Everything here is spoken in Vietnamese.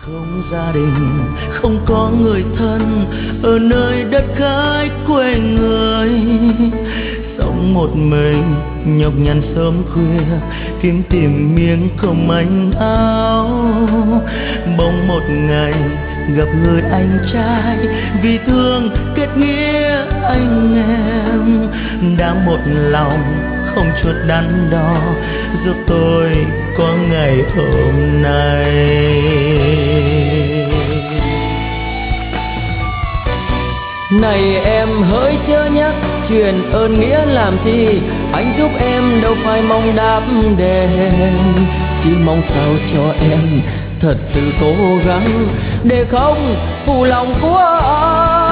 Không gia đình, không có người thân ở nơi đất khách quê người, sống một mình nhọc nhằn sớm khuya kiếm tìm miếng cơm manh áo. Bỗng một ngày gặp người anh trai, vì thương kết nghĩa anh em, đã một lòng không chút đắn đo giúp tôi có ngày hôm nay. Này em hỡi chớ nhắc chuyện ơn nghĩa làm chi, anh giúp em đâu phải mong đáp đền, chỉ mong sao cho em thật sự cố gắng để không phụ lòng của anh.